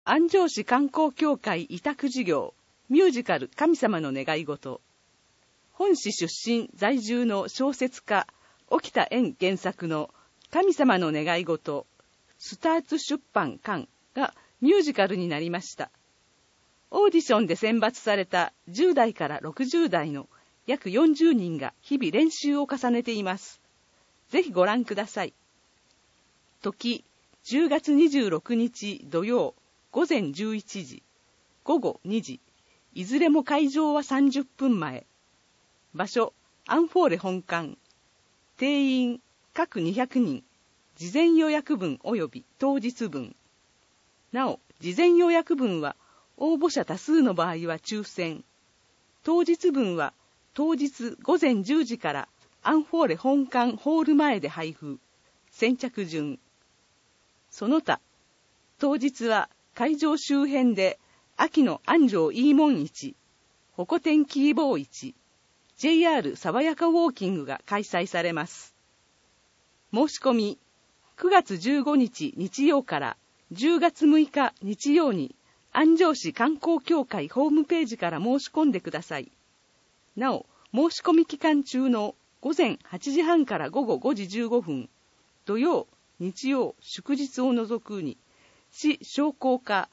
安城市観光協会委託事業ミュージカル神様の願い事。本市出身在住の小説家沖田円原作の神様の願い事スターツ出版館がミュージカルになりました。オーディションで選抜された10代から60代の約40人が日々練習を重ねています。ぜひご覧ください。時10月26日土曜午前11時、午後2時、いずれも会場は30分前。場所、アンフォーレ本館。定員、各200人。事前予約分及び当日分。なお、事前予約分は応募者多数の場合は抽選。当日分は当日午前10時からアンフォーレ本館ホール前で配布。先着順。その他、当日は会場周辺で秋の安城いいもん市、ホコ天キーボー市、JR 爽やかウォーキングが開催されます。申し込み、9月15日日曜から10月6日日曜に安城市観光協会ホームページから申し込んでください。なお、申し込み期間中の午前8時半から午後5時15分、土曜、日曜、祝日を除くに、市商工課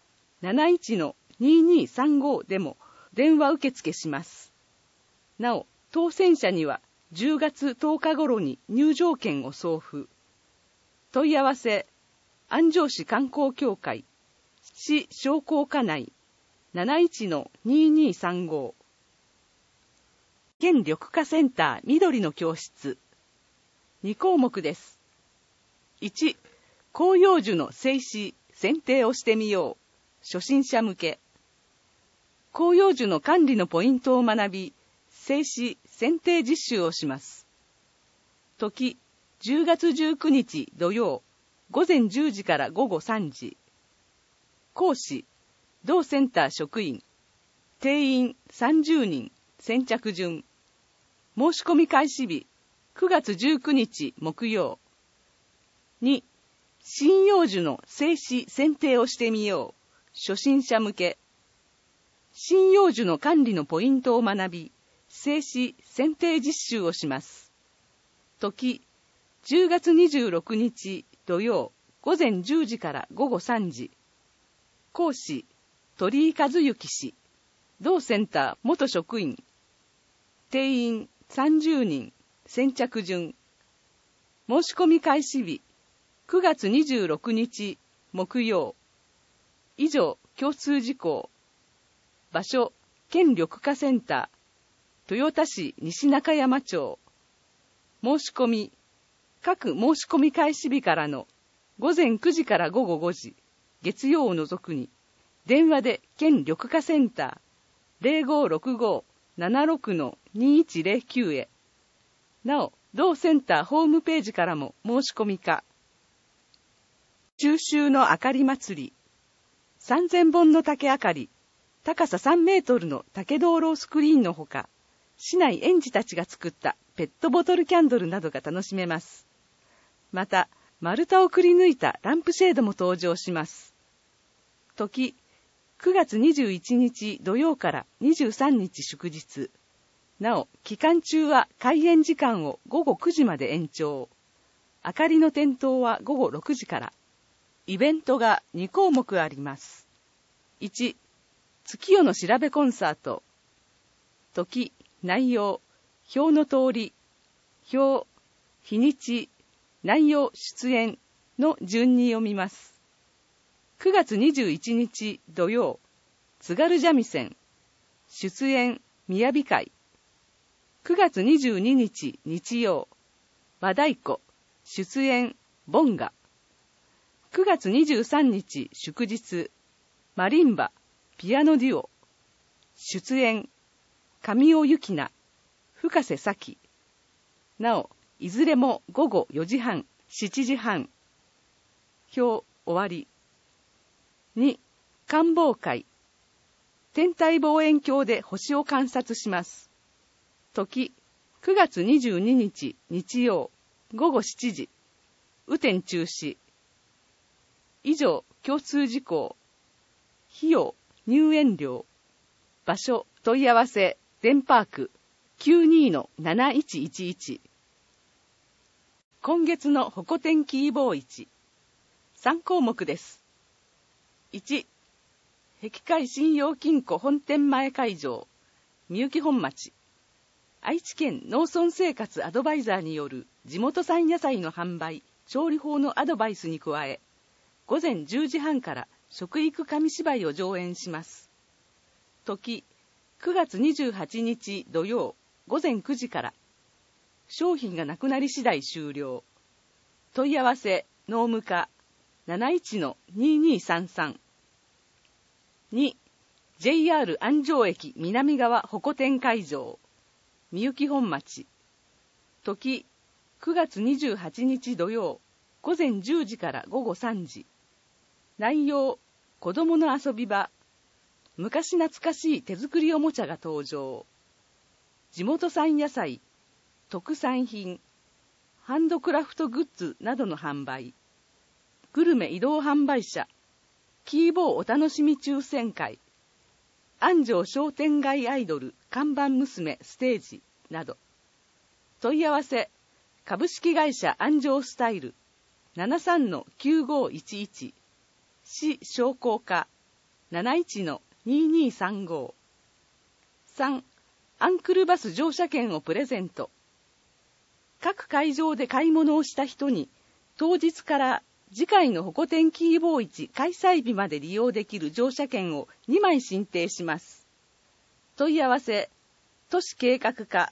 71-2235 でも電話受付します。なお、当選者には10月10日頃に入場券を送付。問い合わせ、安城市観光協会、市商工課内 71-2235。県緑化センター緑の教室。2項目です。1、広葉樹の生枝剪定をしてみよう。初心者向け。広葉樹の管理のポイントを学び、生枝剪定実習をします。時、10月19日土曜、午前10時から午後3時。講師、同センター職員。定員30人、先着順。申し込み開始日、9月19日木曜。2、針葉樹の生枝剪定をしてみよう。初心者向け。針葉樹の管理のポイントを学び、生枝剪定実習をします。時、10月26日土曜、午前10時から午後3時。講師、鳥居和幸氏。同センター元職員。定員30人、先着順。申し込み開始日、9月26日木曜。以上、共通事項。場所、県緑化センター、豊田市西中山町。申し込み、各申し込み開始日からの午前9時から午後5時、月曜を除くに、電話で県緑化センター 0565-76-2109 へ。なお、同センターホームページからも申し込みか。中秋のあかり祭り。3000本の竹あかり、高さ3メートルの竹灯籠スクリーンのほか、市内園児たちが作ったペットボトルキャンドルなどが楽しめます。また、丸太をくり抜いたランプシェードも登場します。時、9月21日土曜から23日祝日。なお、期間中は開園時間を午後9時まで延長。明かりの点灯は午後6時から。イベントが2項目あります。1、月夜の調べコンサート。時、内容、表の通り、表、日にち、内容、出演の順に読みます。9月21日土曜、津軽三味線。出演、雅会。9月22日日曜、和太鼓。出演、ボンガ。9月23日祝日、マリンバ、ピアノデュオ。出演、上尾由紀奈、深瀬咲。なお、いずれも午後4時半、7時半。表、終わり。2、観望会。天体望遠鏡で星を観察します。時、9月22日日曜、午後7時。雨天中止。以上、共通事項。 費用、入園料。場所、問い合わせ、デンパーク 92-7111。今月のホコ天気ボー市。3項目です。1、碧海信用金庫本店前会場、みゆき本町。愛知県農村生活アドバイザーによる地元産野菜の販売、調理法のアドバイスに加え、午前10時半から食育紙芝居を上演します。時、9月28日土曜午前9時から。商品がなくなり次第終了。問い合わせ、農務課 71-2233。2、JR 安城駅南側ホコ天会場、みゆき本町。時、9月28日土曜午前10時から午後3時。内容、子どもの遊び場。昔懐かしい手作りおもちゃが登場。地元産野菜、特産品、ハンドクラフトグッズなどの販売。グルメ移動販売車、キーボーお楽しみ抽選会。安城商店街アイドル看板娘ステージなど。問い合わせ、株式会社安城スタイル 73-9511。市商工課 71-2235。3、アンクルバス乗車券をプレゼント。各会場で買い物をした人に、当日から次回のホコ天気ボー市開催日まで利用できる乗車券を2枚申請します。問い合わせ、都市計画課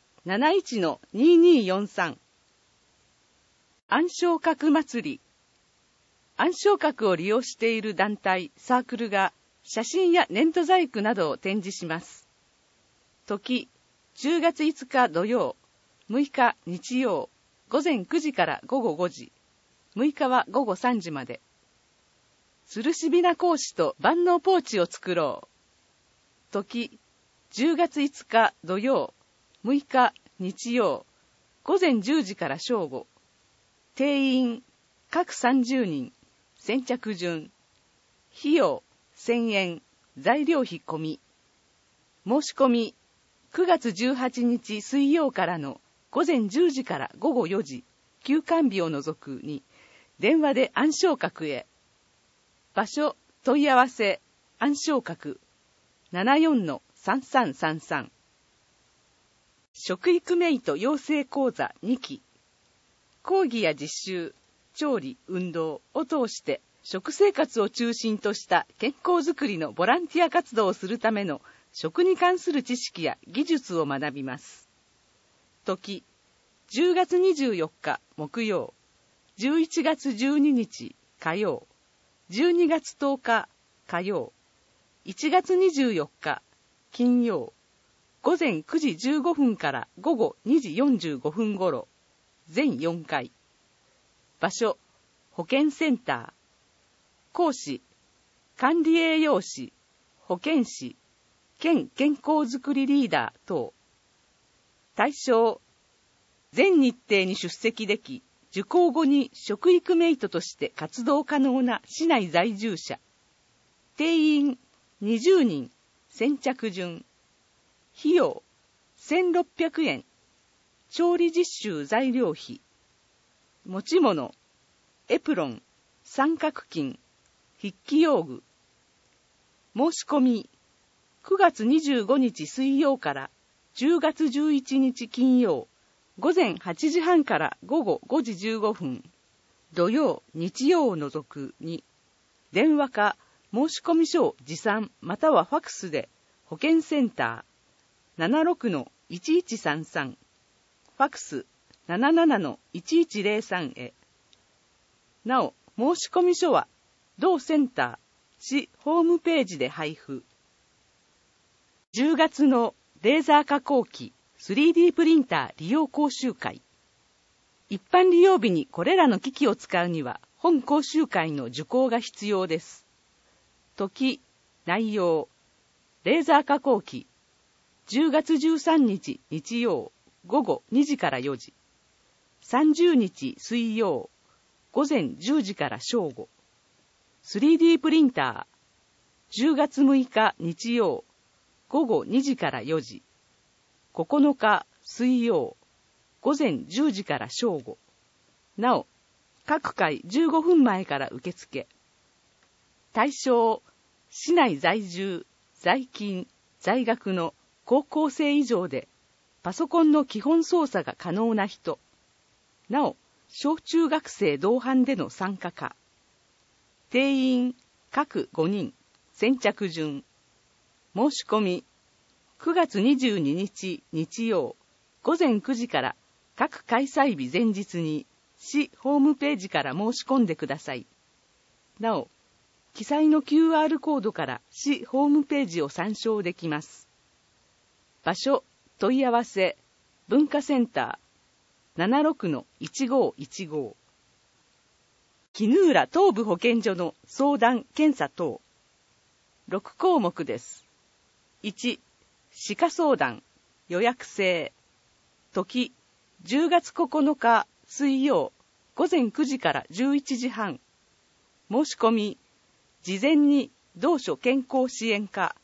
71-2243。暗唱閣祭り。暗唱閣を利用している団体、サークルが写真や粘土細工などを展示します。時、10月5日土曜、6日日曜、午前9時から午後5時、6日は午後3時まで。つるしびな格子と万能ポーチを作ろう。時、10月5日土曜、6日日曜、午前10時から正午。定員、各30人、先着順。費用、1000円、材料費込み。申し込み、9月18日水曜からの午前10時から午後4時、休館日を除くに、電話で暗唱閣へ。場所、問い合わせ、暗唱閣 74-3333。食育メイト養成講座2期。講義や実習、調理、運動を通して食生活を中心とした健康づくりのボランティア活動をするための食に関する知識や技術を学びます。時、10月24日木曜、11月12日火曜、12月10日火曜、1月24日金曜、午前9時15分から午後2時45分頃、全4回。場所、保健センター。講師、管理栄養士、保健師、県健康づくりリーダー等。対象、全日程に出席でき、受講後に食育メイトとして活動可能な市内在住者。定員20人、先着順。費用1600円。調理実習材料費。持ち物、エプロン、三角巾、筆記用具。申し込み、9月25日水曜から10月11日金曜、午前8時半から午後5時15分、土曜、日曜を除くに、電話か申し込み書を持参またはファクスで、保健センター 76-1133、ファクス 77-1103 へ。なお、申し込み書は、同センター、市ホームページで配布。10月のレーザー加工機 3D プリンター利用講習会。一般利用日にこれらの機器を使うには、本講習会の受講が必要です。時、内容、レーザー加工機、10月13日日曜、午後2時から4時。30日水曜、午前10時から正午。3D プリンター、 10月6日日曜、午後2時から4時。9日水曜、午前10時から正午。なお、各回15分前から受付。対象、市内在住、在勤、在学の高校生以上で、パソコンの基本操作が可能な人。なお、小中学生同伴での参加可。定員、各5人、先着順。申し込み、9月22日日曜、午前9時から各開催日前日に、市ホームページから申し込んでください。なお、記載の QR コードから市ホームページを参照できます。場所、問い合わせ、文化センター 76-1515。絹浦東部保健所の相談・検査等。6項目です。1、歯科相談、予約制。時、10月9日水曜、午前9時から11時半。申し込み、事前に同所健康支援課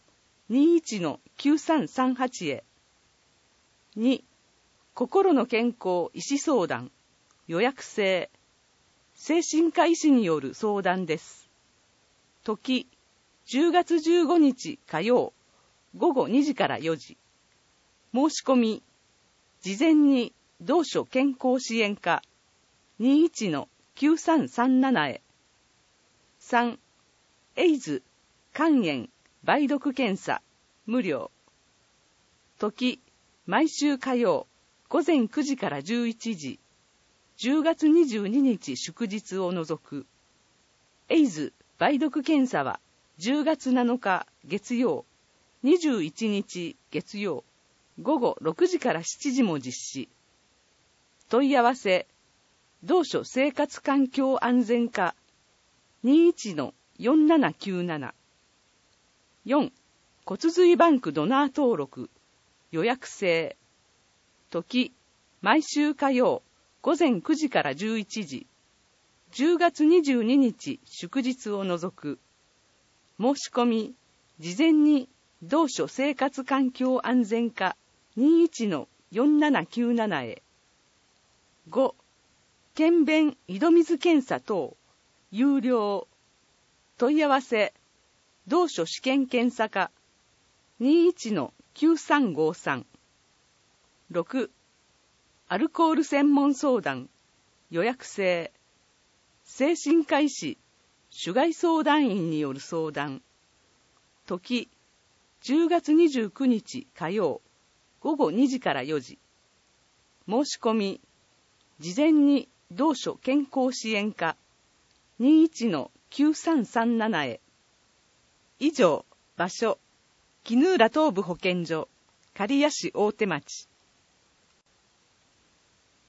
21-9338 へ。2、心の健康医師相談、予約制。精神科医師による相談です。時、10月15日火曜、午後2時から4時。申し込み、事前に同所健康支援課 21-9337 へ。3、エイズ、肝炎、梅毒検査、無料。時、毎週火曜、午前9時から11時。10月22日祝日を除く。エイズ、梅毒検査は10月7日月曜、21日月曜、午後6時から7時も実施。問い合わせ、同所生活環境安全課 21-4797。4、骨髄バンクドナー登録、予約制。時、毎週火曜、午前9時から11時。10月22日祝日を除く。申し込み、事前に同所生活環境安全課 21-4797 へ。5、検便井戸水検査等、有料。問い合わせ、同所試験検査課 21-9353。6、アルコール専門相談、予約制。精神科医師、主害相談員による相談。時、10月29日火曜、午後2時から4時。申し込み、事前に同所健康支援課 21-9337 へ。以上、場所、絹浦東部保健所、刈谷市大手町。